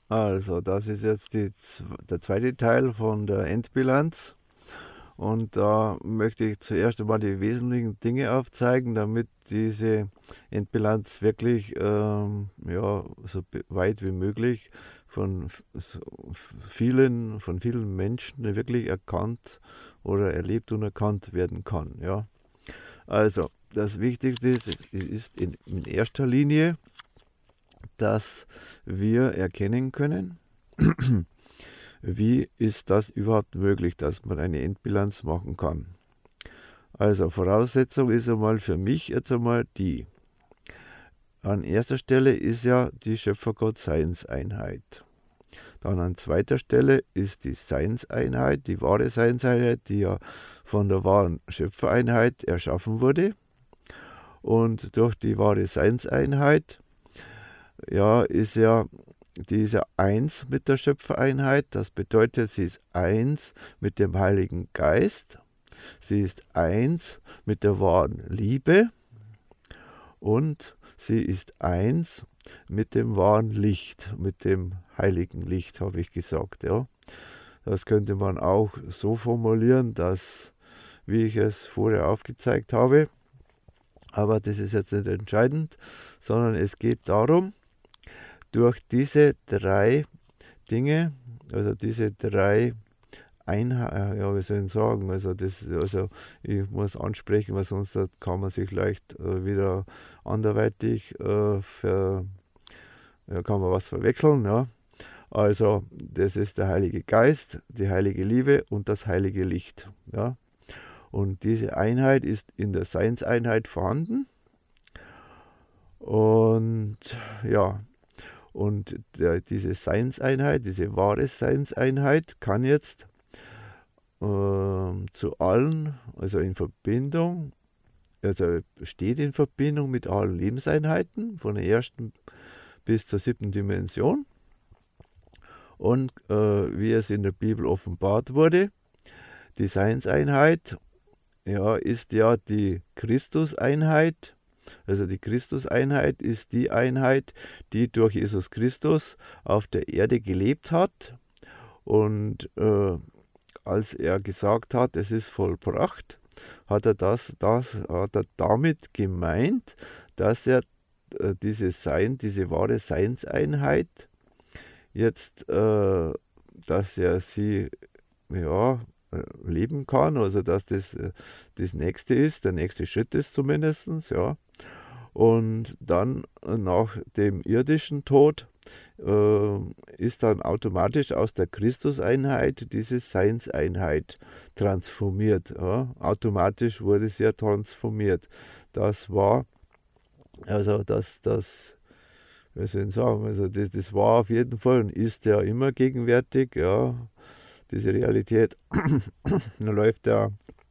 Also, das ist jetzt der zweite Teil von der Endbilanz. Und da möchte ich zuerst einmal die wesentlichen Dinge aufzeigen, damit diese Endbilanz wirklich ja, so weit wie möglich von vielen Menschen wirklich erkannt oder erlebt und erkannt werden kann. Ja. Also, das Wichtigste ist in erster Linie, dass wir erkennen können, wie ist das überhaupt möglich, dass man eine Endbilanz machen kann. Also Voraussetzung ist einmal für mich jetzt einmal die. An erster Stelle ist ja die Schöpfergott-Seinseinheit. Dann an zweiter Stelle ist die Seinseinheit, die wahre Seinseinheit, die ja von der wahren Schöpfereinheit erschaffen wurde. Und durch die wahre Seinseinheit, ja, die ist ja eins mit der Schöpfereinheit. Das bedeutet, sie ist eins mit dem Heiligen Geist. Sie ist eins mit der wahren Liebe und sie ist eins mit dem wahren Licht, mit dem heiligen Licht, habe ich gesagt. Ja. Das könnte man auch so formulieren, dass, wie ich es vorher aufgezeigt habe, aber das ist jetzt nicht entscheidend, sondern es geht darum, durch diese drei Dinge, also diese drei Einheit, ja, wie soll ich sagen, also ich muss ansprechen, weil sonst kann man sich leicht wieder anderweitig ja, kann man was verwechseln, ja. Also, das ist der Heilige Geist, die heilige Liebe und das heilige Licht, ja. Und diese Einheit ist in der Seinseinheit vorhanden und ja, diese Seinseinheit, diese wahre Seinseinheit kann jetzt zu allen, also in Verbindung, also steht in Verbindung mit allen Lebenseinheiten, von der ersten bis zur siebten Dimension. Und wie es in der Bibel offenbart wurde, die Seinseinheit, ja, ist ja die Christuseinheit. Also die Christuseinheit ist die Einheit, die durch Jesus Christus auf der Erde gelebt hat. Und als er gesagt hat, es ist vollbracht, hat er hat er damit gemeint, dass er diese wahre Seinseinheit jetzt, dass er sie ja, leben kann, also dass das nächste ist, der nächste Schritt ist zumindest, ja. Und dann nach dem irdischen Tod ist dann automatisch aus der Christuseinheit diese Seinseinheit transformiert. Ja. Automatisch wurde sie ja transformiert. Das war, also wie soll ich sagen, also das war auf jeden Fall und ist ja immer gegenwärtig, ja, diese Realität. Da läuft ja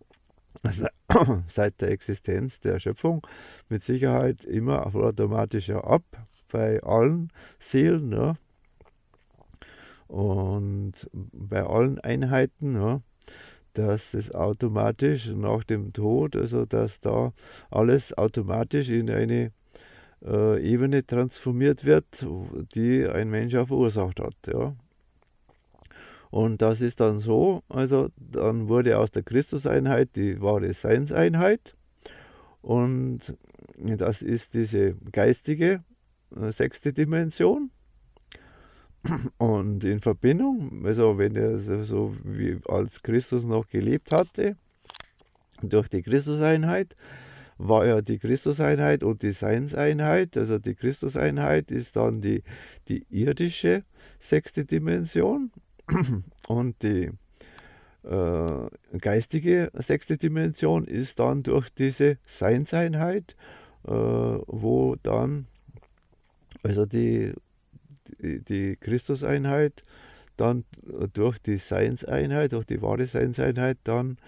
seit der Existenz der Schöpfung mit Sicherheit immer automatisch ab bei allen Seelen, ja, und bei allen Einheiten, ja, dass das automatisch nach dem Tod, also dass da alles automatisch in eine Ebene transformiert wird, die ein Mensch auch verursacht hat. Ja. Und das ist dann so, also dann wurde aus der Christuseinheit die wahre Seinseinheit und das ist diese geistige sechste Dimension. Und in Verbindung, also wenn er so wie als Christus noch gelebt hatte, durch die Christuseinheit, war ja die Christuseinheit und die Seinseinheit. Also die Christuseinheit ist dann die irdische sechste Dimension und die geistige sechste Dimension ist dann durch diese Seinseinheit, wo dann also die Christuseinheit dann durch die Seinseinheit, durch die wahre Seinseinheit dann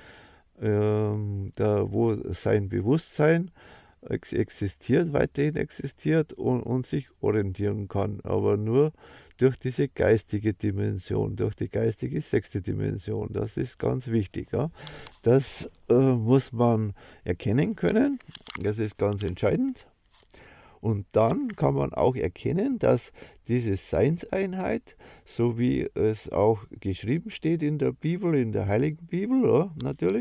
wo sein Bewusstsein weiterhin existiert und sich orientieren kann, aber nur durch diese geistige Dimension, durch die geistige sechste Dimension. Das ist ganz wichtig. Ja? Das muss man erkennen können, das ist ganz entscheidend. Und dann kann man auch erkennen, dass diese Seinseinheit, so wie es auch geschrieben steht in der Bibel, in der Heiligen Bibel, ja, natürlich,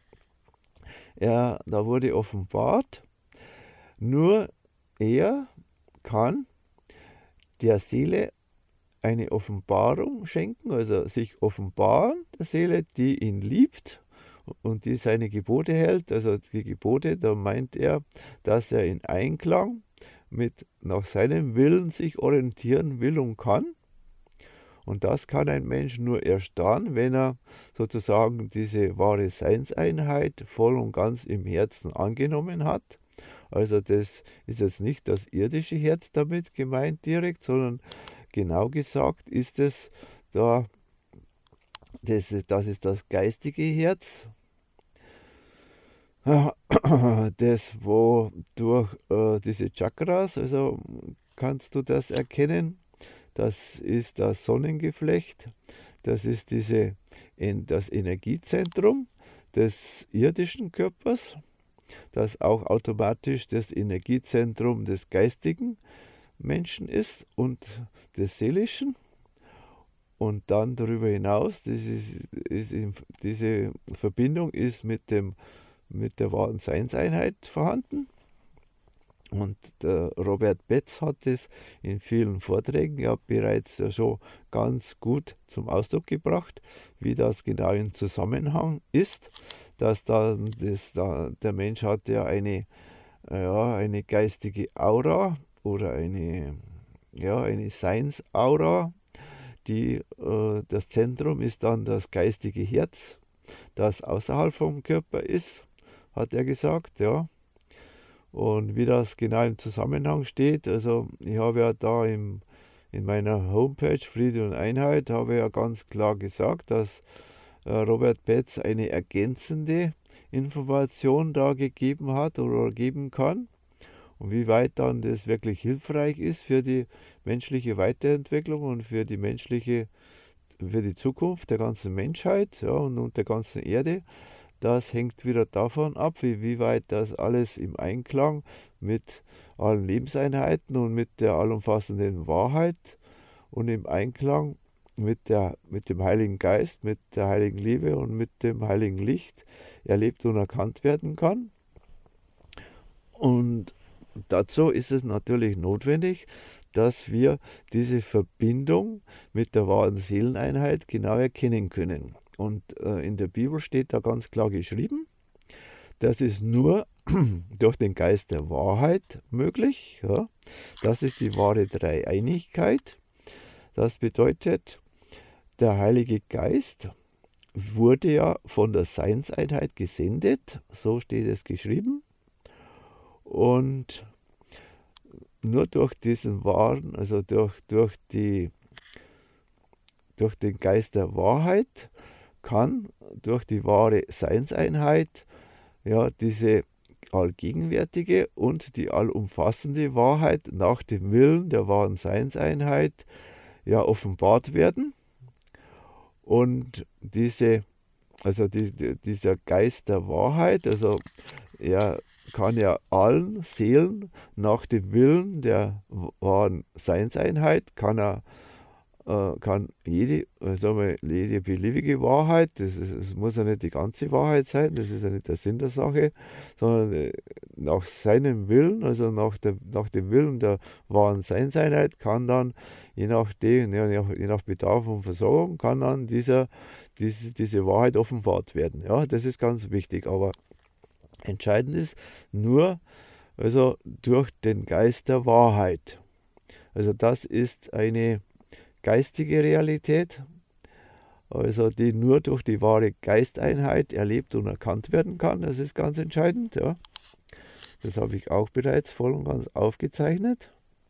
da wurde offenbart, nur er kann der Seele eine Offenbarung schenken, also sich offenbaren, der Seele, die ihn liebt und die seine Gebote hält. Also die Gebote, da meint er, dass er in Einklang mit nach seinem Willen sich orientieren will und kann. Und das kann ein Mensch nur erst dann, wenn er sozusagen diese wahre Seinseinheit voll und ganz im Herzen angenommen hat. Also das ist jetzt nicht das irdische Herz damit gemeint direkt, sondern genau gesagt ist es da, das ist das geistige Herz, das wo durch diese Chakras, also kannst du das erkennen, das ist das Sonnengeflecht, das ist das Energiezentrum des irdischen Körpers, das auch automatisch das Energiezentrum des geistigen Menschen ist und des seelischen. Und dann darüber hinaus, diese Verbindung ist mit der wahren Seinseinheit vorhanden. Und der Robert Betz hat es in vielen Vorträgen ja bereits schon ganz gut zum Ausdruck gebracht, wie das genau im Zusammenhang ist, dass der Mensch hat ja eine geistige Aura oder eine Seinsaura. Das Zentrum ist dann das geistige Herz, das außerhalb vom Körper ist, hat er gesagt, ja. Und wie das genau im Zusammenhang steht, also ich habe ja da in meiner Homepage Friede und Einheit, habe ja ganz klar gesagt, dass Robert Betz eine ergänzende Information da gegeben hat oder geben kann. Und wie weit dann das wirklich hilfreich ist für die menschliche Weiterentwicklung und für die Zukunft der ganzen Menschheit, ja, und der ganzen Erde, das hängt wieder davon ab, wie weit das alles im Einklang mit allen Lebenseinheiten und mit der allumfassenden Wahrheit und im Einklang mit dem Heiligen Geist, mit der heiligen Liebe und mit dem heiligen Licht erlebt und erkannt werden kann. Und dazu ist es natürlich notwendig, dass wir diese Verbindung mit der wahren Seeleneinheit genau erkennen können. Und in der Bibel steht da ganz klar geschrieben, das ist nur durch den Geist der Wahrheit möglich. Ja? Das ist die wahre Dreieinigkeit. Das bedeutet, der Heilige Geist wurde ja von der Seinseinheit gesendet, so steht es geschrieben. Und nur durch diesen wahren, also durch den Geist der Wahrheit kann durch die wahre Seinseinheit ja diese allgegenwärtige und die allumfassende Wahrheit nach dem Willen der wahren Seinseinheit ja offenbart werden. Und dieser Geist der Wahrheit, also er kann ja allen Seelen nach dem Willen der wahren Seinseinheit, kann jede beliebige Wahrheit, das muss ja nicht die ganze Wahrheit sein, das ist ja nicht der Sinn der Sache, sondern nach seinem Willen, also nach dem Willen der wahren Seinseinheit, kann dann, je nach Bedarf und Versorgung, kann dann diese Wahrheit offenbart werden. Ja, das ist ganz wichtig, aber entscheidend ist nur also durch den Geist der Wahrheit. Also das ist eine geistige Realität, also die nur durch die wahre Geisteinheit erlebt und erkannt werden kann. Das ist ganz entscheidend. Ja. Das habe ich auch bereits voll und ganz aufgezeichnet.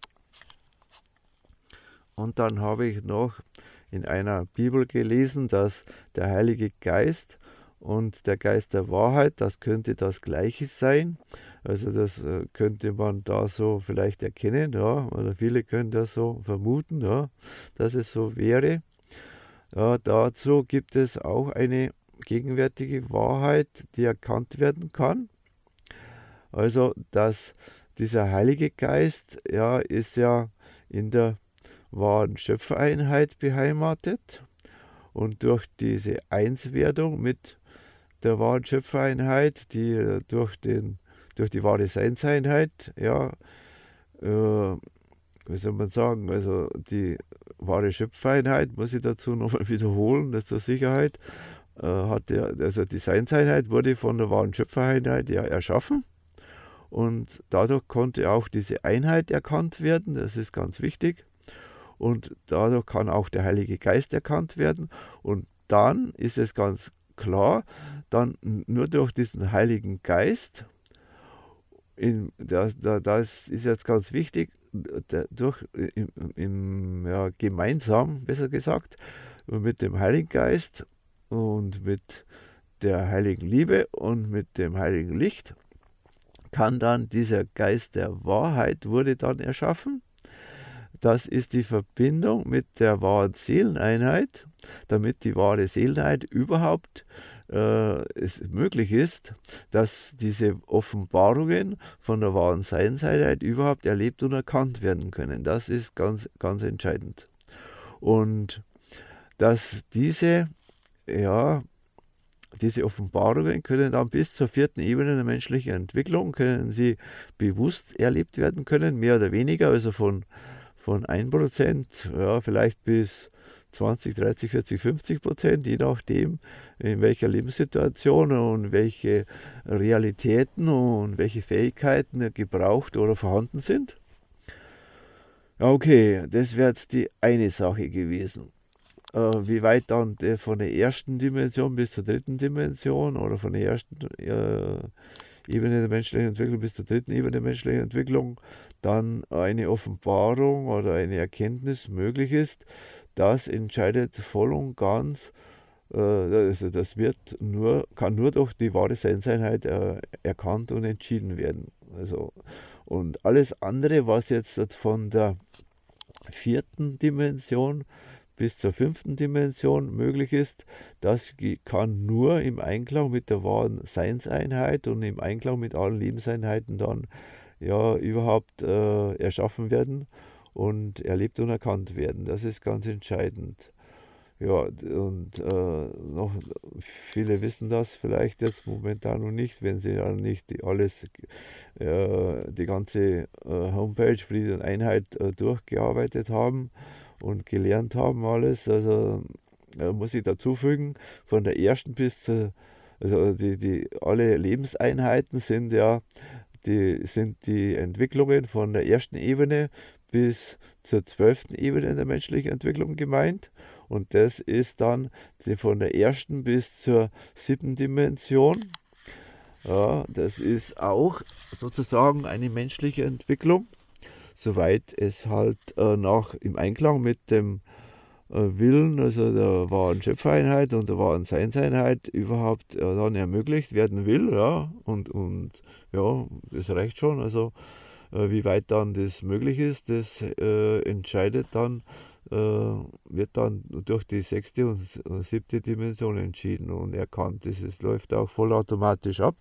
Und dann habe ich noch in einer Bibel gelesen, dass der Heilige Geist und der Geist der Wahrheit, das könnte das Gleiche sein. Also das könnte man da so vielleicht erkennen, ja, oder viele können das so vermuten, ja, dass es so wäre. Ja, dazu gibt es auch eine gegenwärtige Wahrheit, die erkannt werden kann. Also, dass dieser Heilige Geist, ja, ist ja in der wahren Schöpfereinheit beheimatet, und durch diese Einswerdung mit der wahren Schöpfereinheit, die durch die wahre Seinseinheit, ja, wie soll man sagen, also die wahre Schöpfereinheit, muss ich dazu nochmal wiederholen, das zur Sicherheit, also die Seinseinheit wurde von der wahren Schöpfereinheit ja erschaffen, und dadurch konnte auch diese Einheit erkannt werden, das ist ganz wichtig, und dadurch kann auch der Heilige Geist erkannt werden, und dann ist es ganz klar, dann nur durch diesen Heiligen Geist, das ist jetzt ganz wichtig, ja, gemeinsam, besser gesagt, mit dem Heiligen Geist und mit der heiligen Liebe und mit dem heiligen Licht, kann dann dieser Geist der Wahrheit wurde dann erschaffen. Das ist die Verbindung mit der wahren Seeleneinheit, damit die wahre Seeleneinheit überhaupt es möglich ist, dass diese Offenbarungen von der wahren Seinseinheit überhaupt erlebt und erkannt werden können. Das ist ganz, ganz entscheidend. Und dass ja, diese Offenbarungen können dann bis zur 4. Ebene der menschlichen Entwicklung, können sie bewusst erlebt werden können, mehr oder weniger, also von 1%, ja, vielleicht bis 20, 30, 40, 50%, je nachdem, in welcher Lebenssituation und welche Realitäten und welche Fähigkeiten gebraucht oder vorhanden sind. Okay, das wäre jetzt die eine Sache gewesen. Wie weit dann von der ersten Dimension bis zur 3. Dimension oder von der ersten Ebene der menschlichen Entwicklung bis zur 3. Ebene der menschlichen Entwicklung dann eine Offenbarung oder eine Erkenntnis möglich ist, das entscheidet voll und ganz, also das kann nur durch die wahre Seinseinheit erkannt und entschieden werden. Also, und alles andere, was jetzt von der 4. Dimension bis zur 5. Dimension möglich ist, das kann nur im Einklang mit der wahren Seinseinheit und im Einklang mit allen Lebenseinheiten dann ja überhaupt erschaffen werden und erlebt und erkannt werden. Das ist ganz entscheidend. Ja, und noch viele wissen das vielleicht jetzt momentan noch nicht, wenn sie ja nicht die ganze Homepage Friede und Einheit durchgearbeitet haben und gelernt haben alles. Also muss ich dazu fügen, von der ersten bis zur, also alle Lebenseinheiten sind ja die Entwicklungen von der ersten Ebene bis zur 12. Ebene der menschlichen Entwicklung gemeint. Und das ist dann von der ersten bis zur 7. Dimension. Ja, das ist auch sozusagen eine menschliche Entwicklung, soweit es halt im Einklang mit dem Willen, also der wahren Schöpfereinheit und der wahren Seinseinheit überhaupt dann ermöglicht werden will, ja, und ja, das reicht schon, also wie weit dann das möglich ist, das entscheidet dann, wird dann durch die 6. und 7. Dimension entschieden und erkannt. Das läuft auch vollautomatisch ab.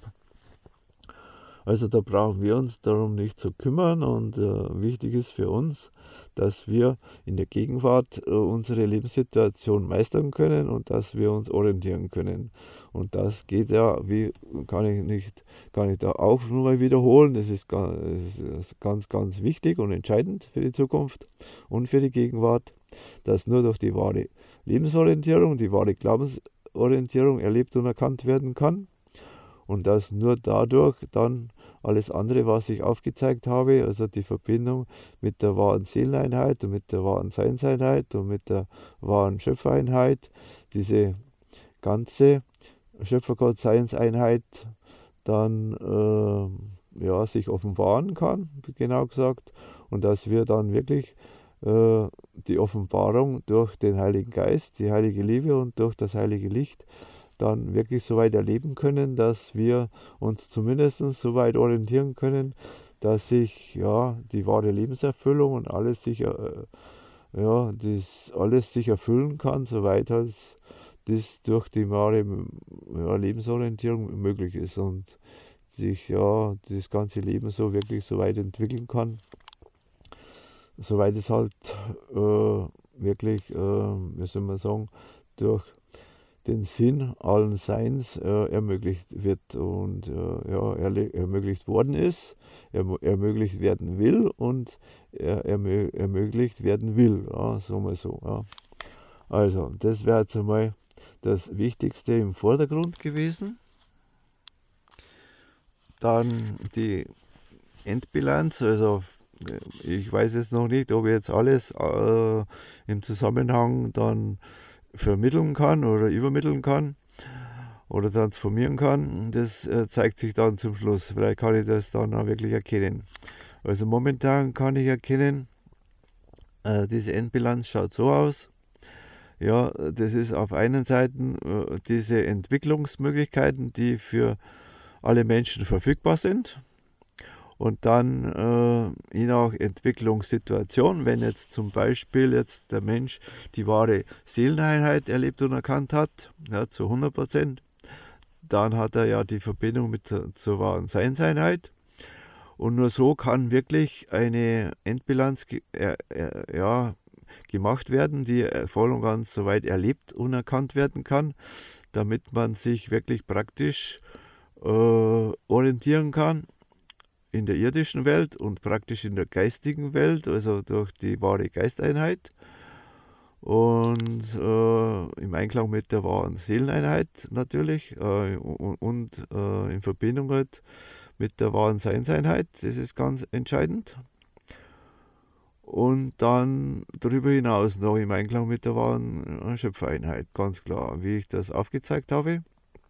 Also da brauchen wir uns darum nicht zu kümmern, und wichtig ist für uns, dass wir in der Gegenwart unsere Lebenssituation meistern können und dass wir uns orientieren können. Und das geht ja, kann ich da auch nur mal wiederholen, das ist ganz, ganz wichtig und entscheidend für die Zukunft und für die Gegenwart, dass nur durch die wahre Lebensorientierung, die wahre Glaubensorientierung erlebt und erkannt werden kann. Und dass nur dadurch dann alles andere, was ich aufgezeigt habe, also die Verbindung mit der wahren Seeleneinheit und mit der wahren Seinseinheit und mit der wahren Schöpfereinheit, diese ganze Schöpfergott-Seinseinheit dann ja, sich offenbaren kann, genau gesagt, und dass wir dann wirklich die Offenbarung durch den Heiligen Geist, die heilige Liebe und durch das heilige Licht dann wirklich so weit erleben können, dass wir uns zumindest so weit orientieren können, dass sich ja die wahre Lebenserfüllung und alles sich erfüllen kann, soweit das durch die wahre Lebensorientierung möglich ist. Und sich ja das ganze Leben so wirklich so weit entwickeln kann, soweit es halt wirklich, wie soll man sagen, durch den Sinn allen Seins ermöglicht wird und ja, ermöglicht worden ist, ermöglicht werden will und ermöglicht werden will, ja, so mal so. Ja. Also, das wäre jetzt einmal das Wichtigste im Vordergrund gewesen. Dann die Endbilanz, also ich weiß jetzt noch nicht, ob ich jetzt alles im Zusammenhang dann vermitteln kann oder übermitteln kann oder transformieren kann. Das zeigt sich dann zum Schluss. Vielleicht kann ich das dann auch wirklich erkennen. Also momentan kann ich erkennen, diese Endbilanz schaut so aus. Ja, das ist auf einer Seite diese Entwicklungsmöglichkeiten, die für alle Menschen verfügbar sind. Und dann je nach Entwicklungssituation, wenn jetzt zum Beispiel jetzt der Mensch die wahre Seeleneinheit erlebt und erkannt hat, ja, zu 100%, dann hat er ja die Verbindung zur wahren Seinseinheit. Und nur so kann wirklich eine Endbilanz ja, gemacht werden, die voll und ganz soweit erlebt und erkannt werden kann, damit man sich wirklich praktisch orientieren kann in der irdischen Welt und praktisch in der geistigen Welt, also durch die wahre Geisteinheit und im Einklang mit der wahren Seeleneinheit natürlich und in Verbindung halt mit der wahren Seinseinheit, das ist ganz entscheidend. Und dann darüber hinaus noch im Einklang mit der wahren Schöpfereinheit, ganz klar, wie ich das aufgezeigt habe.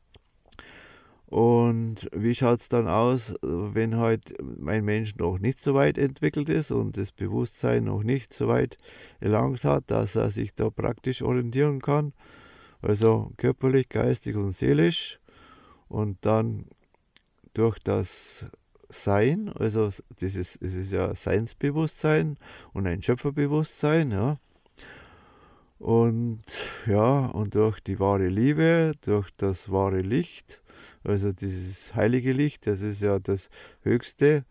Und wie schaut es dann aus, wenn halt mein Mensch noch nicht so weit entwickelt ist und das Bewusstsein noch nicht so weit erlangt hat, dass er sich da praktisch orientieren kann, also körperlich, geistig und seelisch und dann durch das Sein, also es ist ja Seinsbewusstsein und ein Schöpferbewusstsein, ja. Und ja, und durch die wahre Liebe, durch das wahre Licht, also dieses heilige Licht, das ist ja das Höchste,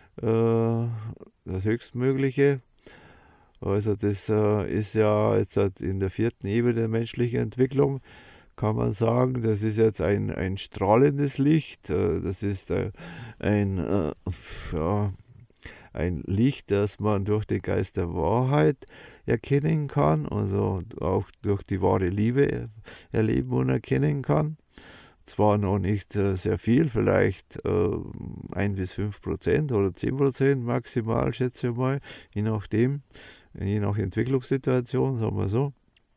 das Höchstmögliche. Also das ist ja jetzt in der 4. Ebene der menschlichen Entwicklung, kann man sagen, das ist jetzt ein strahlendes Licht, das ist ja, ein Licht, das man durch den Geist der Wahrheit erkennen kann, also auch durch die wahre Liebe erleben und erkennen kann. Zwar noch nicht sehr viel, vielleicht 1-5% oder 10% maximal, schätze ich mal, je nachdem, je nach Entwicklungssituation, sagen wir so.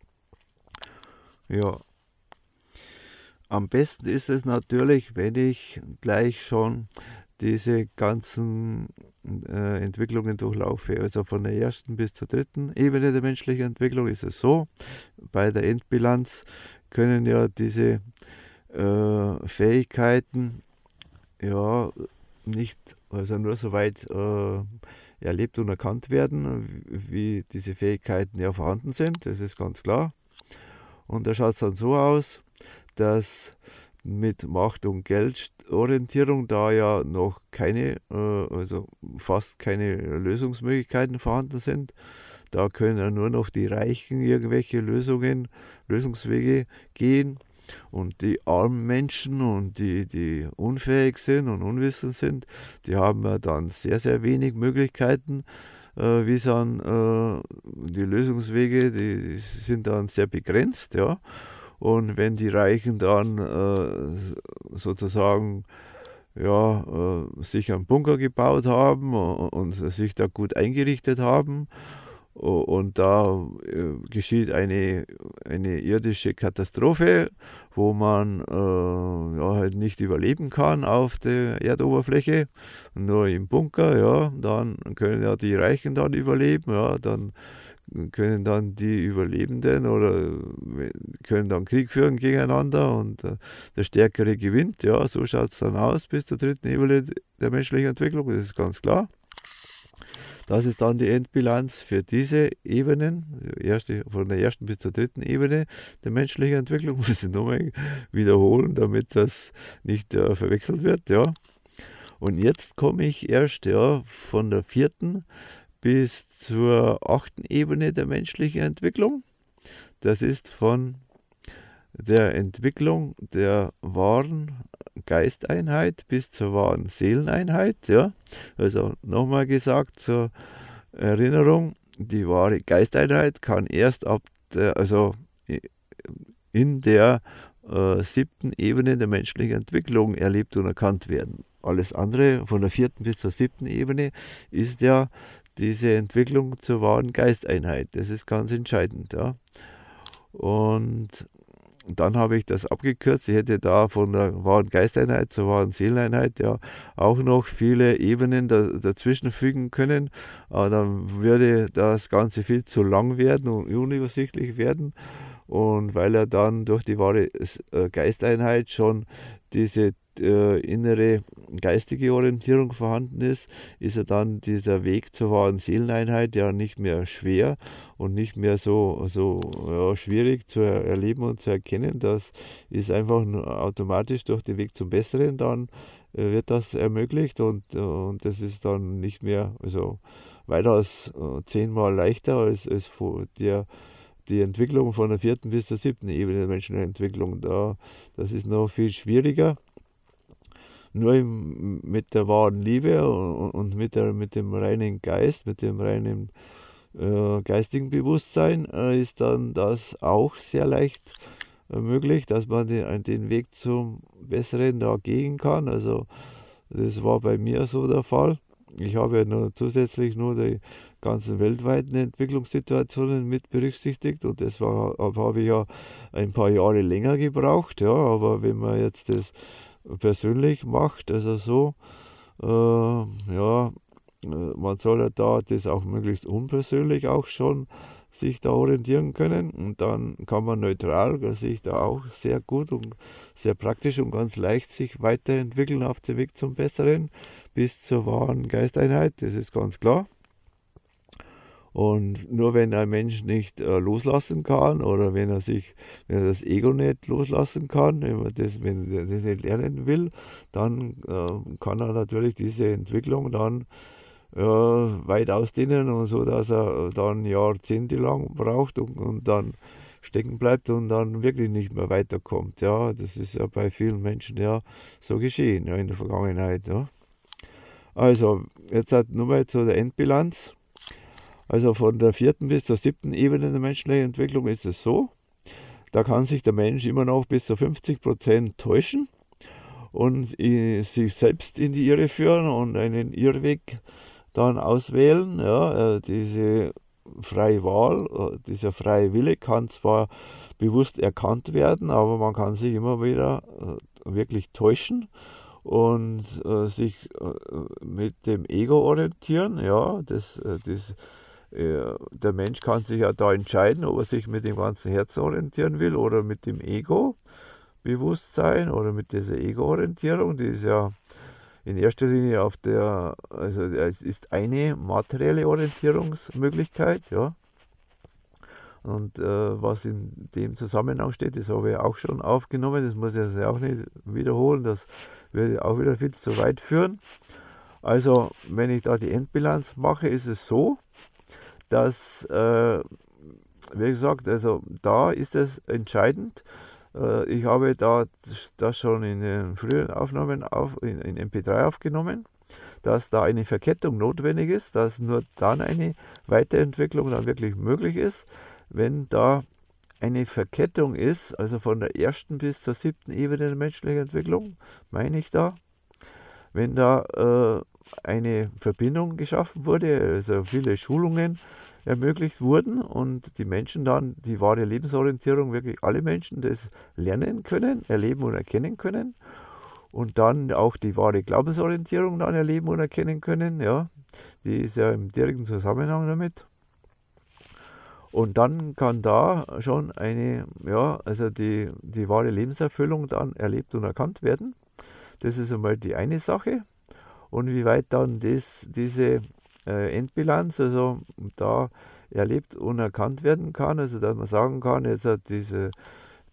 Ja, am besten ist es natürlich, wenn ich gleich schon diese ganzen Entwicklungen durchlaufe. Also von der 1. bis zur 3. Ebene der menschlichen Entwicklung ist es so, bei der Endbilanz können ja diese Fähigkeiten ja nicht, also nur soweit erlebt und erkannt werden, wie diese Fähigkeiten ja vorhanden sind, das ist ganz klar. Und da schaut es dann so aus, dass mit Macht- und Geldorientierung da ja noch keine, also fast keine Lösungsmöglichkeiten vorhanden sind. Da können ja nur noch die Reichen irgendwelche Lösungswege gehen. Und die armen Menschen und die unfähig sind und unwissend sind, die haben ja dann sehr, sehr wenig Möglichkeiten, wie dann die Lösungswege, die sind dann sehr begrenzt, ja. Und wenn die Reichen dann sozusagen ja, sich einen Bunker gebaut haben und sich da gut eingerichtet haben, und da geschieht eine irdische Katastrophe, wo man ja, halt nicht überleben kann auf der Erdoberfläche, nur im Bunker, ja, dann können ja die Reichen dann überleben, ja, dann können dann die Überlebenden oder können dann Krieg führen gegeneinander und der Stärkere gewinnt, ja, so schaut es dann aus bis zur 3. Ebene der menschlichen Entwicklung, das ist ganz klar. Das ist dann die Endbilanz für diese Ebenen, von der 1. bis zur 3. Ebene der menschlichen Entwicklung. Muss ich nochmal wiederholen, damit das nicht verwechselt wird. Ja. Und jetzt komme ich erst von der 4. bis zur 8. Ebene der menschlichen Entwicklung. Das ist von der Entwicklung der wahren Geisteinheit bis zur wahren Seeleneinheit. Ja? Also nochmal gesagt zur Erinnerung, die wahre Geisteinheit kann erst in der 7. Ebene der menschlichen Entwicklung erlebt und erkannt werden. Alles andere von der 4. bis zur 7. Ebene ist ja diese Entwicklung zur wahren Geisteinheit. Das ist ganz entscheidend. Ja. Und dann habe ich das abgekürzt. Ich hätte da von der wahren Geisteinheit zur wahren Seeleneinheit ja auch noch viele Ebenen dazwischen fügen können. Aber dann würde das Ganze viel zu lang werden und unübersichtlich werden. Und weil er dann durch die wahre Geisteinheit schon diese innere geistige Orientierung vorhanden ist, ist er dann dieser Weg zur wahren Seeleneinheit ja nicht mehr schwer und nicht mehr so schwierig zu erleben und zu erkennen. Das ist einfach nur automatisch durch den Weg zum Besseren, dann wird das ermöglicht und das ist dann nicht mehr weitaus 10-mal leichter als die Entwicklung von der 4. bis zur 7. Ebene der menschlichen Entwicklung. Das ist noch viel schwieriger. Nur mit der wahren Liebe und mit dem reinen Geist, mit dem reinen geistigen Bewusstsein ist dann das auch sehr leicht möglich, dass man den Weg zum Besseren da gehen kann. Also das war bei mir so der Fall. Ich habe ja zusätzlich nur die ganzen weltweiten Entwicklungssituationen mit berücksichtigt und das habe ich ja ein paar Jahre länger gebraucht. Ja, aber wenn man jetzt das persönlich macht, also so, man soll ja da das auch möglichst unpersönlich auch schon sich da orientieren können und dann kann man neutral sich da auch sehr gut und sehr praktisch und ganz leicht sich weiterentwickeln auf dem Weg zum Besseren bis zur wahren Geisteinheit, das ist ganz klar. Und nur wenn ein Mensch nicht loslassen kann oder wenn er das Ego nicht loslassen kann, wenn er das nicht lernen will, dann kann er natürlich diese Entwicklung dann weit ausdehnen und so, dass er dann jahrzehntelang braucht und dann stecken bleibt und dann wirklich nicht mehr weiterkommt. Ja, das ist ja bei vielen Menschen ja so geschehen in der Vergangenheit. Ja. Also, jetzt nur mal zu der Endbilanz. Also von der 4. bis zur 7. Ebene der menschlichen Entwicklung ist es so, da kann sich der Mensch immer noch bis zu 50% täuschen und sich selbst in die Irre führen und einen Irrweg dann auswählen. Ja, diese freie Wahl, dieser freie Wille kann zwar bewusst erkannt werden, aber man kann sich immer wieder wirklich täuschen und sich mit dem Ego orientieren. Ja, der Mensch kann sich ja da entscheiden, ob er sich mit dem ganzen Herzen orientieren will oder mit dem Ego-Bewusstsein oder mit dieser Ego-Orientierung. Die ist ja in erster Linie es ist eine materielle Orientierungsmöglichkeit, ja. Und was in dem Zusammenhang steht, das habe ich auch schon aufgenommen, das muss ich jetzt auch nicht wiederholen, das würde auch wieder viel zu weit führen. Also, wenn ich da die Endbilanz mache, ist es so, dass, wie gesagt, also da ist es entscheidend. Ich habe das schon in den früheren Aufnahmen in MP3 aufgenommen, dass da eine Verkettung notwendig ist, dass nur dann eine Weiterentwicklung dann wirklich möglich ist, wenn da eine Verkettung ist, also von der 1. bis zur 7. Ebene der menschlichen Entwicklung, meine ich da, wenn da eine Verbindung geschaffen wurde, also viele Schulungen ermöglicht wurden und die Menschen dann die wahre Lebensorientierung, wirklich alle Menschen das lernen können, erleben und erkennen können und dann auch die wahre Glaubensorientierung dann erleben und erkennen können, ja, die ist ja im direkten Zusammenhang damit. Und dann kann da schon die wahre Lebenserfüllung dann erlebt und erkannt werden. Das ist einmal die eine Sache. Und wie weit dann diese Endbilanz, also da erlebt und erkannt werden kann, also dass man sagen kann, jetzt hat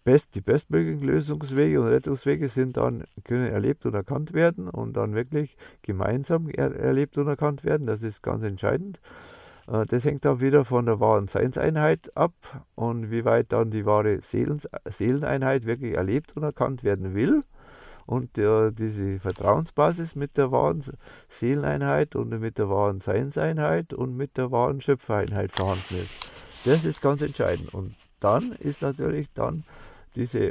die bestmöglichen Lösungswege und Rettungswege können erlebt und erkannt werden und dann wirklich gemeinsam erlebt und erkannt werden. Das ist ganz entscheidend. Das hängt dann wieder von der wahren Seinseinheit ab und wie weit dann die wahre Seeleneinheit wirklich erlebt und erkannt werden will. Und diese Vertrauensbasis mit der wahren Seeleneinheit und mit der wahren Seinseinheit und mit der wahren Schöpfereinheit vorhanden ist. Das ist ganz entscheidend. Und dann ist natürlich dann diese,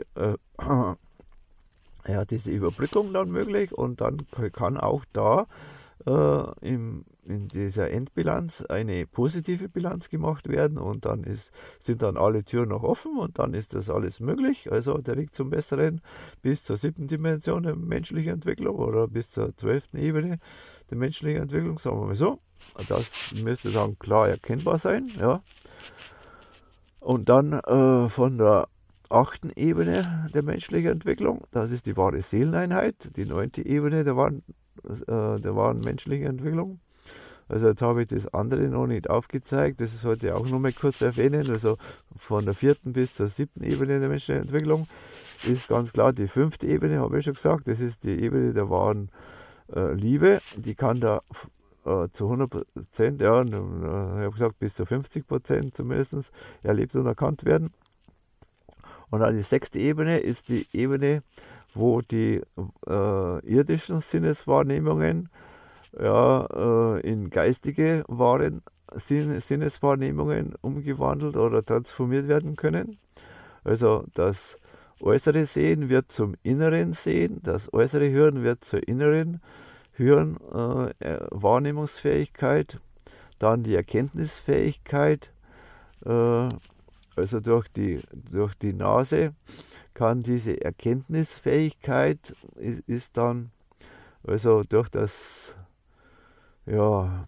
ja, diese Überbrückung dann möglich und dann kann auch da in dieser Endbilanz eine positive Bilanz gemacht werden und dann sind dann alle Türen noch offen und dann ist das alles möglich. Also der Weg zum Besseren bis zur 7. Dimension der menschlichen Entwicklung oder bis zur 12. Ebene der menschlichen Entwicklung, sagen wir mal so. Das müsste dann klar erkennbar sein. Ja. Und dann von der 8. Ebene der menschlichen Entwicklung, das ist die wahre Seeleneinheit, die 9. Ebene der wahren menschlichen Entwicklung. Also jetzt habe ich das andere noch nicht aufgezeigt, das sollte ich auch noch mal kurz erwähnen. Also von der 4. bis zur 7. Ebene der menschlichen Entwicklung ist ganz klar die 5. Ebene, habe ich schon gesagt, das ist die Ebene der wahren Liebe. Die kann da zu 100%, ja, ich habe gesagt bis zu 50% zumindest erlebt und erkannt werden. Und dann die 6. Ebene ist die Ebene, wo die irdischen Sinneswahrnehmungen in geistige Sinneswahrnehmungen umgewandelt oder transformiert werden können. Also das äußere Sehen wird zum inneren Sehen, das äußere Hören wird zur inneren Wahrnehmungsfähigkeit, dann die Erkenntnisfähigkeit, also durch die Nase kann diese Erkenntnisfähigkeit ist dann, also durch das, ja,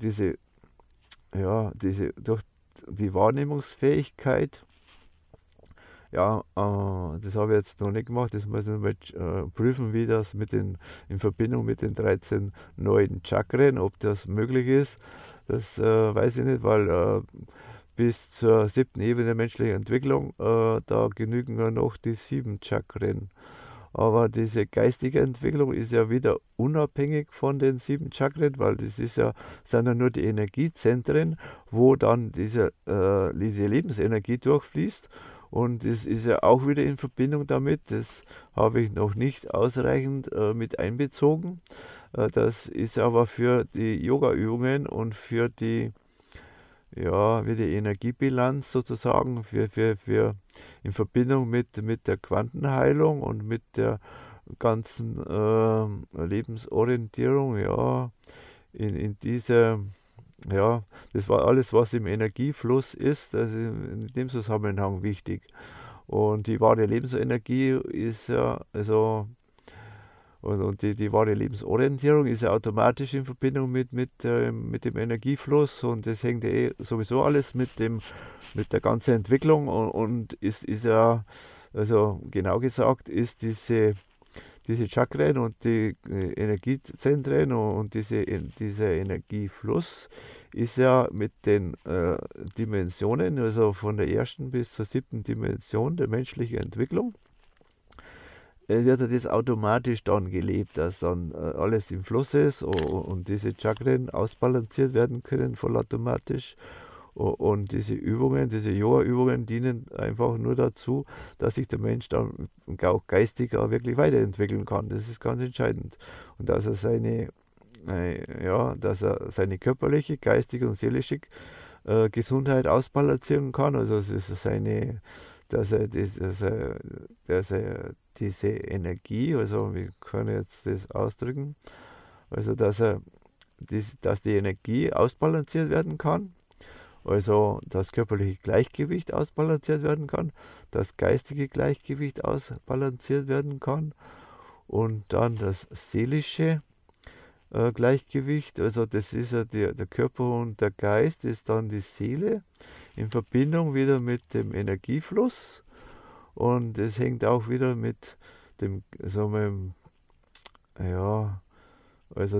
durch die Wahrnehmungsfähigkeit, ja, das habe ich jetzt noch nicht gemacht, das muss ich noch mal prüfen, wie das in Verbindung mit den 13 neuen Chakren, ob das möglich ist, das weiß ich nicht, weil bis zur 7. Ebene der menschlichen Entwicklung, da genügen ja noch die 7 Chakren. Aber diese geistige Entwicklung ist ja wieder unabhängig von den 7 Chakren, weil das sind ja nur die Energiezentren, wo dann diese Lebensenergie durchfließt. Und das ist ja auch wieder in Verbindung damit, das habe ich noch nicht ausreichend mit einbezogen. Das ist aber für die Yoga-Übungen und für die wie die Energiebilanz sozusagen in Verbindung mit der Quantenheilung und mit der ganzen Lebensorientierung, in dieser, das war alles, was im Energiefluss ist, also in dem Zusammenhang wichtig. Und die wahre Lebensenergie ist ja, also und die wahre Lebensorientierung ist ja automatisch in Verbindung mit dem Energiefluss und das hängt ja sowieso alles mit der ganzen Entwicklung und ist ja, also genau gesagt, ist diese Chakren und die Energiezentren und dieser Energiefluss ist ja mit den Dimensionen, also von der 1. bis zur 7. Dimension der menschlichen Entwicklung, wird das automatisch dann gelebt, dass dann alles im Fluss ist und diese Chakren ausbalanciert werden können vollautomatisch. Und diese Yoga-Übungen dienen einfach nur dazu, dass sich der Mensch dann auch geistig auch wirklich weiterentwickeln kann. Das ist ganz entscheidend. Und dass er seine körperliche, geistige und seelische Gesundheit ausbalancieren kann. Also es ist dass er diese Energie, also wie kann ich jetzt das ausdrücken, also dass die Energie ausbalanciert werden kann, also das körperliche Gleichgewicht ausbalanciert werden kann, das geistige Gleichgewicht ausbalanciert werden kann und dann das seelische Gleichgewicht, also das ist ja der Körper und der Geist ist dann die Seele in Verbindung wieder mit dem Energiefluss und es hängt auch wieder mit dem, also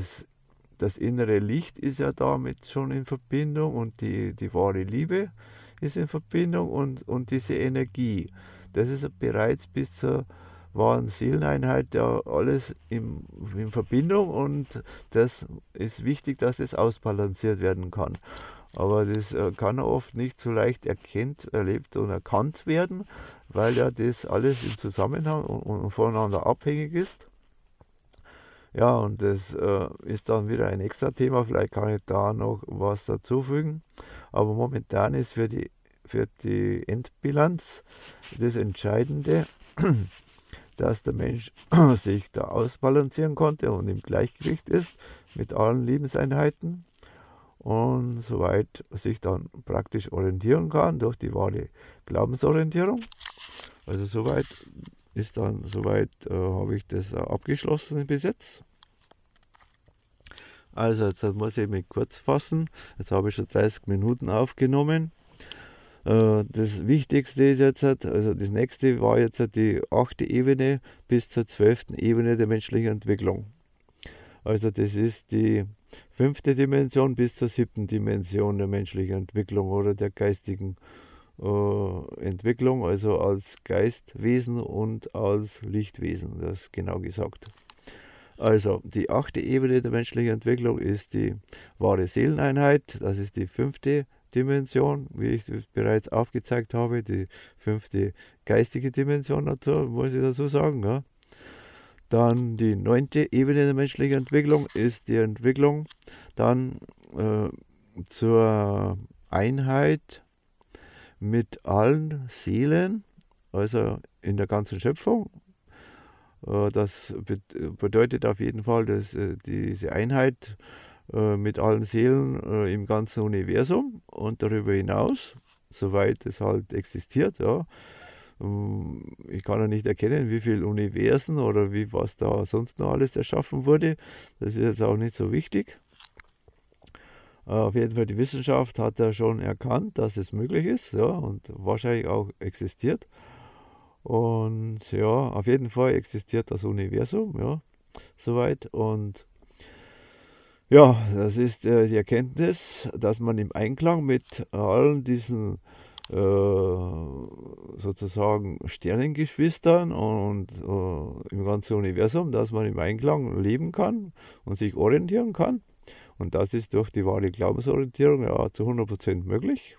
das innere Licht ist ja damit schon in Verbindung und die wahre Liebe ist in Verbindung und diese Energie. Das ist bereits bis zur wahren Seeleneinheit ja alles in Verbindung, und das ist wichtig, dass es ausbalanciert werden kann. Aber das kann oft nicht so leicht erlebt und erkannt werden, weil ja das alles im Zusammenhang und voneinander abhängig ist. Ja, und das ist dann wieder ein extra Thema, vielleicht kann ich da noch was dazufügen. Aber momentan ist für die Endbilanz das Entscheidende, dass der Mensch sich da ausbalancieren konnte und im Gleichgewicht ist mit allen Lebenseinheiten und soweit sich dann praktisch orientieren kann durch die wahre Glaubensorientierung. Also soweit habe ich das abgeschlossen bis jetzt. Also jetzt muss ich mich kurz fassen. Jetzt habe ich schon 30 Minuten aufgenommen. Das Wichtigste ist jetzt, also das nächste war jetzt die 8. Ebene bis zur 12. Ebene der menschlichen Entwicklung. Also das ist die 5. Dimension bis zur 7. Dimension der menschlichen Entwicklung oder der geistigen Entwicklung, also als Geistwesen und als Lichtwesen, das ist genau gesagt. Also die 8. Ebene der menschlichen Entwicklung ist die wahre Seeleneinheit, das ist die 5. Dimension, wie ich bereits aufgezeigt habe, die 5. geistige Dimension dazu, muss ich dazu sagen. Ja. Dann die 9. Ebene der menschlichen Entwicklung ist die Entwicklung dann zur Einheit mit allen Seelen, also in der ganzen Schöpfung. Das bedeutet auf jeden Fall, dass diese Einheit mit allen Seelen im ganzen Universum und darüber hinaus, soweit es halt existiert. Ja. Ich kann ja nicht erkennen, wie viele Universen oder was da sonst noch alles erschaffen wurde. Das ist jetzt auch nicht so wichtig. Auf jeden Fall, die Wissenschaft hat ja schon erkannt, dass es möglich ist, ja, und wahrscheinlich auch existiert. Und ja, auf jeden Fall existiert das Universum, ja, soweit. Und ja, das ist die Erkenntnis, dass man im Einklang mit allen diesen sozusagen Sternengeschwistern und im ganzen Universum, dass man im Einklang leben kann und sich orientieren kann. Und das ist durch die wahre Glaubensorientierung ja zu 100% möglich.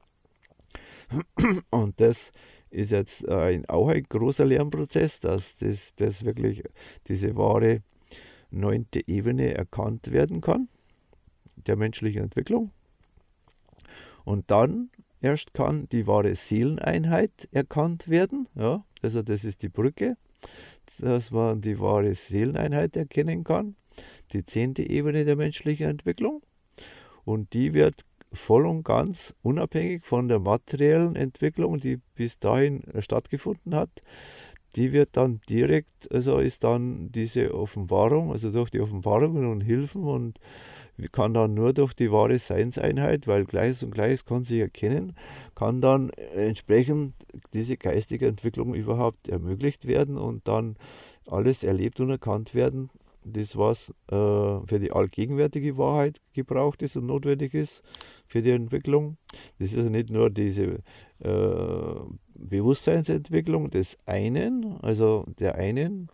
Und das ist jetzt auch ein großer Lernprozess, dass das wirklich diese wahre 9. Ebene erkannt werden kann, der menschlichen Entwicklung. Und dann erst kann die wahre Seeleneinheit erkannt werden. Ja, also das ist die Brücke, dass man die wahre Seeleneinheit erkennen kann. Die 10. Ebene der menschlichen Entwicklung. Und die wird voll und ganz unabhängig von der materiellen Entwicklung, die bis dahin stattgefunden hat. Die wird dann direkt, also ist dann diese Offenbarung, also durch die Offenbarungen und Hilfen, und kann dann nur durch die wahre Seinseinheit, weil Gleiches und Gleiches kann sich erkennen, kann dann entsprechend diese geistige Entwicklung überhaupt ermöglicht werden und dann alles erlebt und erkannt werden, das was für die allgegenwärtige Wahrheit gebraucht ist und notwendig ist für die Entwicklung. Das ist also nicht nur diese Bewusstseinsentwicklung des einen, also der einen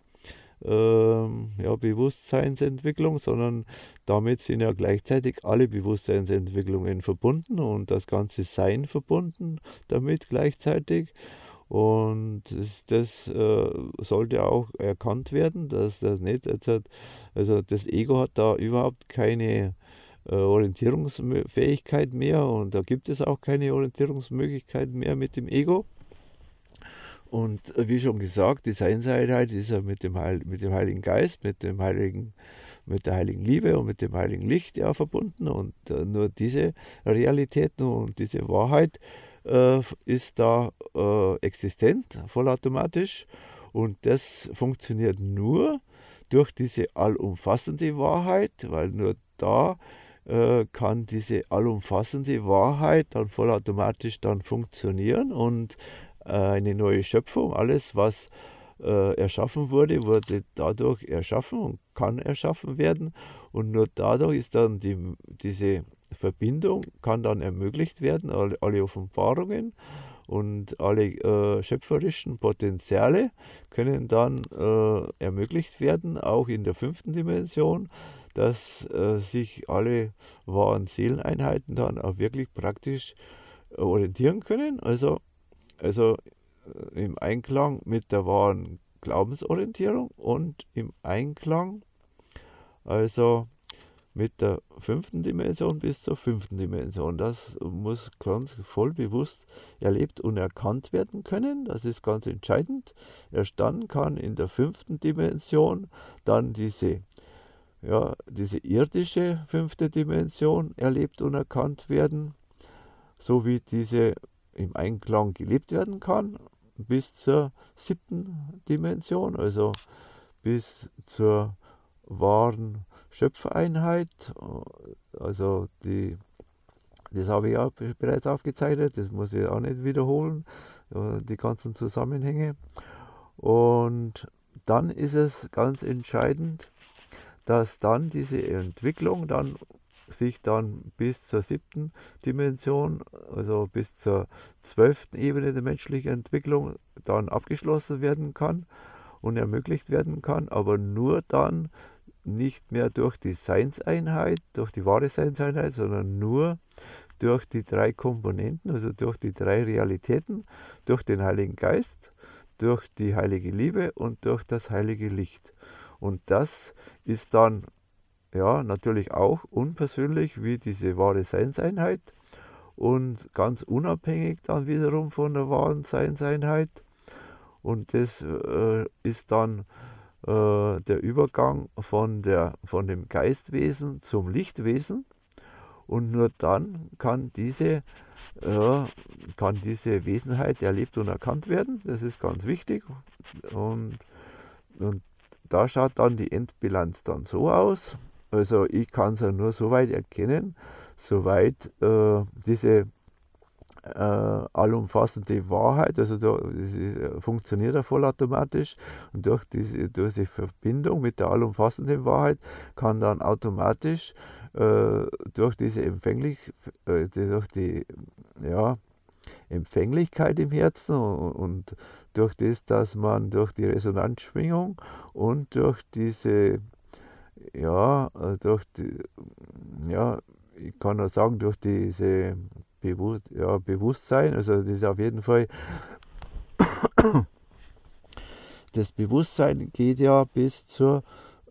Bewusstseinsentwicklung, sondern damit sind ja gleichzeitig alle Bewusstseinsentwicklungen verbunden und das ganze Sein verbunden damit gleichzeitig. Und das sollte auch erkannt werden, dass das nicht, also das Ego hat da überhaupt keine Orientierungsfähigkeit mehr, und da gibt es auch keine Orientierungsmöglichkeit mehr mit dem Ego. Und wie schon gesagt, die Seinseinheit ist ja mit dem Heiligen Geist, mit der heiligen Liebe und mit dem heiligen Licht ja verbunden, und nur diese Realitäten und diese Wahrheit ist da existent, vollautomatisch, und das funktioniert nur durch diese allumfassende Wahrheit, weil nur da kann diese allumfassende Wahrheit dann vollautomatisch dann funktionieren, und eine neue Schöpfung, alles was erschaffen wurde, wurde dadurch erschaffen und kann erschaffen werden, und nur dadurch ist dann diese Verbindung kann dann ermöglicht werden, alle Offenbarungen und alle schöpferischen Potenziale können dann ermöglicht werden, auch in der 5. Dimension, dass sich alle wahren Seeleneinheiten dann auch wirklich praktisch orientieren können, also im Einklang mit der wahren Glaubensorientierung und im Einklang also mit der 5. Dimension bis zur 5. Dimension. Das muss ganz voll bewusst erlebt und erkannt werden können. Das ist ganz entscheidend. Erst dann kann in der 5. Dimension dann diese irdische 5. Dimension erlebt und erkannt werden, so wie diese im Einklang gelebt werden kann, bis zur 7. Dimension, also bis zur wahren Schöpfereinheit. Also das habe ich auch bereits aufgezeichnet, das muss ich auch nicht wiederholen, die ganzen Zusammenhänge. Und dann ist es ganz entscheidend, dass dann diese Entwicklung dann sich dann bis zur 7. Dimension, also bis zur 12. Ebene der menschlichen Entwicklung dann abgeschlossen werden kann und ermöglicht werden kann, aber nur dann nicht mehr durch die Seinseinheit, durch die wahre Seinseinheit, sondern nur durch die 3 Komponenten, also durch die 3 Realitäten, durch den Heiligen Geist, durch die heilige Liebe und durch das heilige Licht. Und das ist dann ja natürlich auch unpersönlich wie diese wahre Seinseinheit und ganz unabhängig dann wiederum von der wahren Seinseinheit. Und das ist dann der Übergang von dem Geistwesen zum Lichtwesen. Und nur dann kann diese Wesenheit erlebt und erkannt werden. Das ist ganz wichtig. Und da schaut dann die Endbilanz dann so aus. Also ich kann es ja nur so weit erkennen, soweit diese allumfassende Wahrheit, also das funktioniert ja vollautomatisch und durch diese Verbindung mit der allumfassenden Wahrheit kann dann automatisch durch diese Empfänglichkeit im Herzen und durch das, dass man durch die Resonanzschwingung und durch diese ich kann auch sagen, durch diese Bewusstsein, also das ist auf jeden Fall, das Bewusstsein geht ja bis zur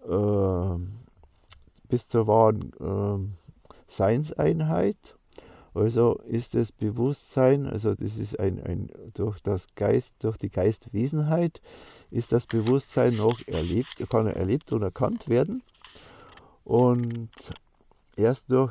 wahren Seinseinheit. Also ist das Bewusstsein, also das ist durch die Geistwesenheit ist das Bewusstsein noch kann erlebt und erkannt werden. Und erst durch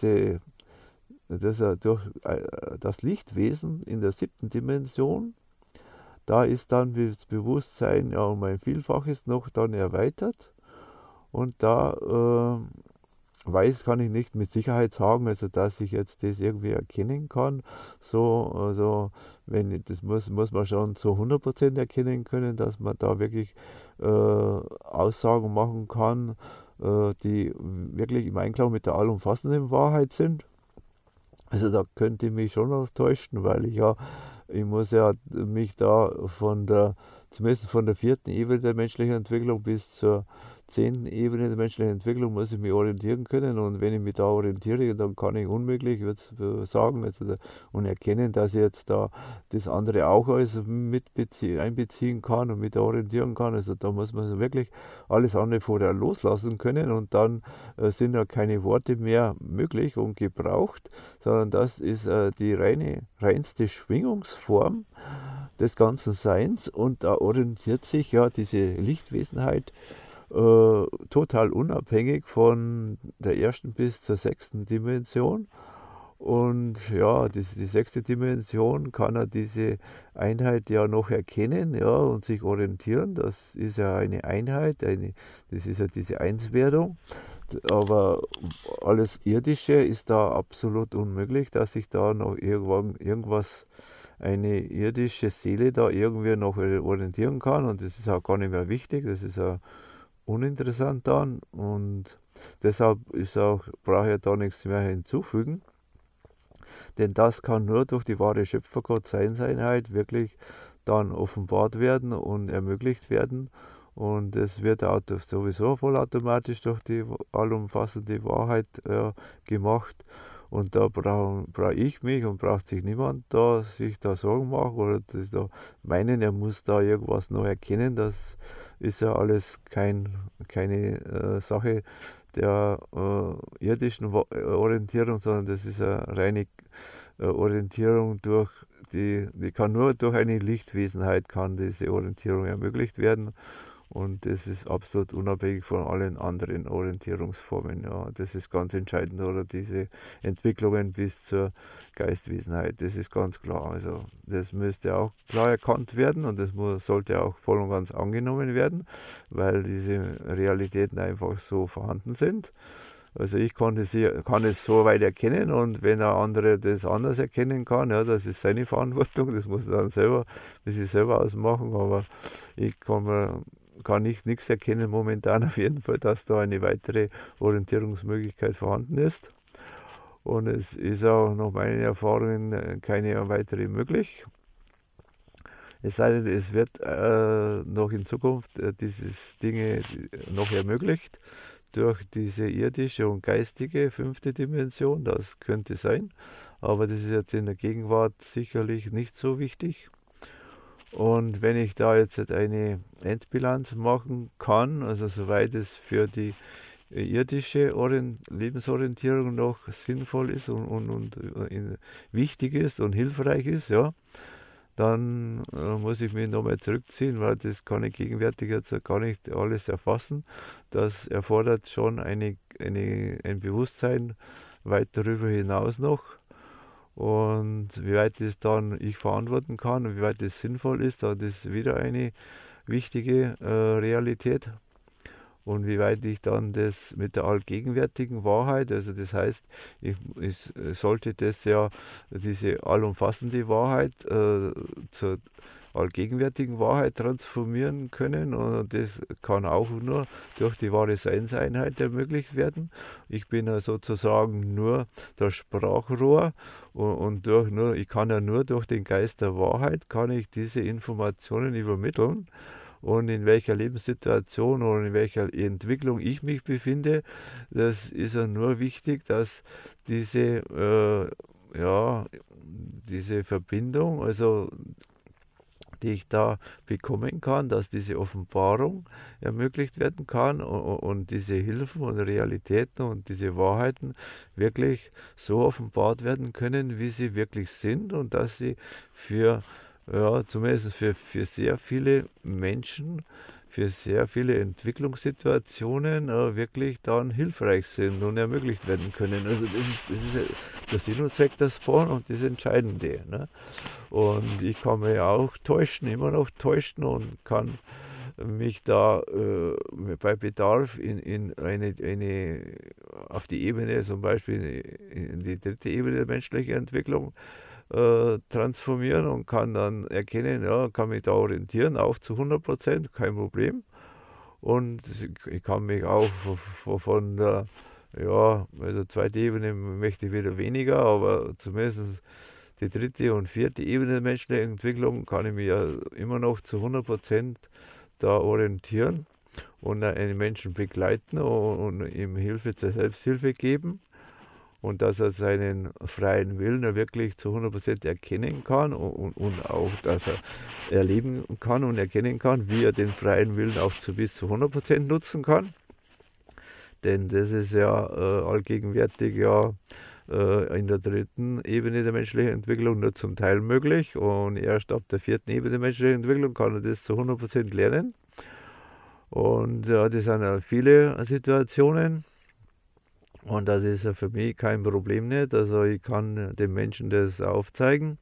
das Lichtwesen in der 7. Dimension, da ist dann das Bewusstsein ja um ein Vielfaches noch dann erweitert. Und da kann ich nicht mit Sicherheit sagen, also dass ich jetzt das irgendwie erkennen kann. Also das muss man schon zu 100% erkennen können, dass man da wirklich Aussagen machen kann, die wirklich im Einklang mit der allumfassenden Wahrheit sind. Also da könnte ich mich schon noch täuschen, weil ich muss ja mich da zumindest von der 4. Ebene der menschlichen Entwicklung bis zur 10. Ebene der menschlichen Entwicklung muss ich mich orientieren können, und wenn ich mich da orientiere, dann kann ich unmöglich sagen und erkennen, dass ich jetzt da das andere auch alles einbeziehen kann und mit orientieren kann. Also da muss man wirklich alles andere vorher loslassen können, und dann sind ja keine Worte mehr möglich und gebraucht, sondern das ist die reinste Schwingungsform des ganzen Seins, und da orientiert sich ja diese Lichtwesenheit total unabhängig von der 1. bis zur 6. Dimension. Und ja, die 6. Dimension kann ja diese Einheit ja noch erkennen, ja, und sich orientieren. Das ist ja eine Einheit, das ist ja diese Einswerdung. Aber alles Irdische ist da absolut unmöglich, dass sich da noch eine irdische Seele da irgendwie noch orientieren kann, und das ist auch gar nicht mehr wichtig, das ist ja uninteressant dann, und deshalb brauche ich da nichts mehr hinzufügen. Denn das kann nur durch die wahre Schöpfergott-Seinseinheit wirklich dann offenbart werden und ermöglicht werden. Und es wird sowieso vollautomatisch durch die allumfassende Wahrheit gemacht. Und da brauche ich mich und braucht sich niemand da sich da Sorgen machen oder da meinen, er muss da irgendwas noch erkennen. Das ist ja alles keine Sache der irdischen Orientierung, sondern das ist eine reine Orientierung die kann nur durch eine Lichtwesenheit kann diese Orientierung ermöglicht werden. Und das ist absolut unabhängig von allen anderen Orientierungsformen. Ja, das ist ganz entscheidend, oder diese Entwicklungen bis zur Geistwesenheit. Das ist ganz klar. Also das müsste auch klar erkannt werden und das sollte auch voll und ganz angenommen werden, weil diese Realitäten einfach so vorhanden sind. Also ich kann es so weit erkennen und wenn der andere das anders erkennen kann, ja, das ist seine Verantwortung, das muss er dann selber, muss ich selber ausmachen, aber ich kann nichts erkennen momentan auf jeden Fall, dass da eine weitere Orientierungsmöglichkeit vorhanden ist. Und es ist auch nach meinen Erfahrungen keine weitere möglich. Es sei denn, es wird noch in Zukunft diese Dinge noch ermöglicht durch diese irdische und geistige 5. Dimension, das könnte sein, aber das ist jetzt in der Gegenwart sicherlich nicht so wichtig. Und wenn ich da jetzt eine Endbilanz machen kann, also soweit es für die irdische Lebensorientierung noch sinnvoll ist und wichtig ist und hilfreich ist, ja, dann muss ich mich nochmal zurückziehen, weil das kann ich gegenwärtig jetzt gar nicht alles erfassen. Das erfordert schon ein Bewusstsein weit darüber hinaus noch. Und wie weit das dann ich verantworten kann und wie weit das sinnvoll ist, das ist wieder eine wichtige Realität. Und wie weit ich dann das mit der allgegenwärtigen Wahrheit, also das heißt, ich sollte das ja, diese allumfassende Wahrheit zur allgegenwärtigen Wahrheit transformieren können und das kann auch nur durch die wahre Seinseinheit ermöglicht werden. Ich bin ja sozusagen nur das Sprachrohr und ich kann ja nur durch den Geist der Wahrheit kann ich diese Informationen übermitteln. Und in welcher Lebenssituation oder in welcher Entwicklung ich mich befinde, das ist ja nur wichtig, dass diese Verbindung, also die ich da bekommen kann, dass diese Offenbarung ermöglicht werden kann und diese Hilfen und Realitäten und diese Wahrheiten wirklich so offenbart werden können, wie sie wirklich sind und dass sie zumindest für sehr viele Menschen, für sehr viele Entwicklungssituationen wirklich dann hilfreich sind und ermöglicht werden können. Also das ist der Sinn und Zweck davon und das Entscheidende. Ne? Und ich kann mich auch immer noch täuschen und kann mich da bei Bedarf auf die Ebene, zum Beispiel in die 3. Ebene der menschlichen Entwicklung, transformieren und kann dann erkennen, ja, kann mich da orientieren, auch zu 100%, kein Problem. Und ich kann mich auch von der, also 2. Ebene möchte ich wieder weniger, aber zumindest die 3. und 4. Ebene der menschlichen Entwicklung kann ich mich ja immer noch zu 100% da orientieren und einen Menschen begleiten und ihm Hilfe zur Selbsthilfe geben. Und dass er seinen freien Willen wirklich zu 100% erkennen kann und auch, dass er erleben kann und erkennen kann, wie er den freien Willen auch bis zu 100% nutzen kann. Denn das ist ja allgegenwärtig in der 3. Ebene der menschlichen Entwicklung nur zum Teil möglich und erst ab der 4. Ebene der menschlichen Entwicklung kann er das zu 100% lernen. Und ja, das sind ja viele Situationen. Und das ist ja für mich kein Problem nicht. Also ich kann dem Menschen das aufzeigen,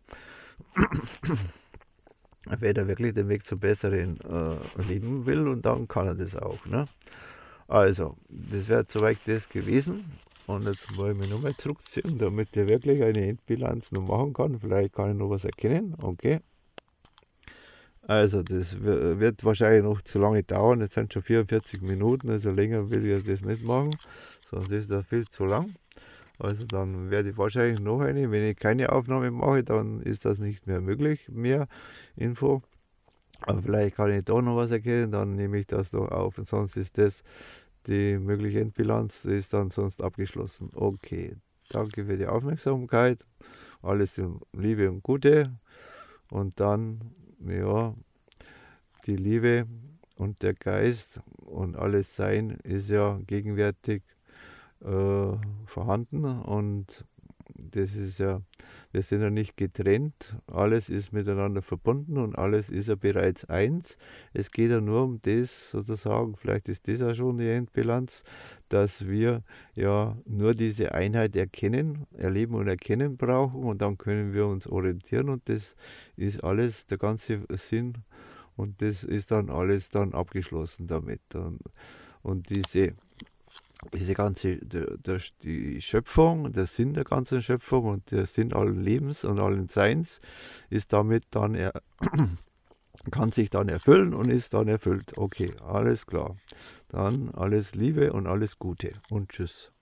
wenn er wirklich den Weg zum besseren Leben will und dann kann er das auch. Ne? Also, das wäre soweit das gewesen. Und jetzt wollen wir mich nochmal zurückziehen, damit ich wirklich eine Endbilanz noch machen kann. Vielleicht kann ich noch was erkennen. Okay. Also, das wird wahrscheinlich noch zu lange dauern. Jetzt sind schon 44 Minuten, also länger will ich das nicht machen, sonst ist das viel zu lang. Also dann werde ich wahrscheinlich noch eine, wenn ich keine Aufnahme mache, dann ist das nicht mehr möglich, mehr Info. Aber vielleicht kann ich da noch was erkennen, dann nehme ich das doch auf. Und sonst ist das, die mögliche Endbilanz ist dann sonst abgeschlossen. Okay, danke für die Aufmerksamkeit. Alles in Liebe und Gute. Und dann, ja, die Liebe und der Geist und alles Sein ist ja gegenwärtig vorhanden, und das ist ja, wir sind ja nicht getrennt, alles ist miteinander verbunden und alles ist ja bereits eins. Es geht ja nur um das sozusagen, vielleicht ist das ja schon die Endbilanz, dass wir ja nur diese Einheit erkennen, erleben und erkennen brauchen, und dann können wir uns orientieren, und das ist alles, der ganze Sinn, und das ist dann alles dann abgeschlossen damit. Und diese ganze, die Schöpfung, der Sinn der ganzen Schöpfung und der Sinn allen Lebens und allen Seins ist damit dann, kann sich dann erfüllen und ist dann erfüllt. Okay, alles klar. Dann alles Liebe und alles Gute und tschüss.